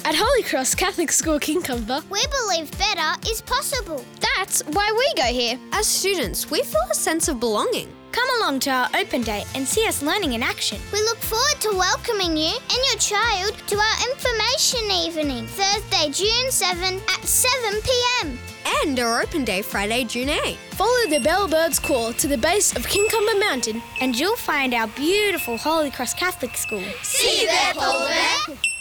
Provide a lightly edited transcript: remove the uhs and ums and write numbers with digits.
At Holy Cross Catholic School, Kincumber, We believe better is possible. that's why we go here. As students, we feel a sense of belonging. Come along to our open day and see us learning in action. We look forward to welcoming you and your child to our information evening, Thursday, June 7 at 7 p.m. And our open day Friday, June 8. Follow the bellbird's call to the base of Kincumber Mountain and you'll find our beautiful Holy Cross Catholic School. See you there, Paul Bear.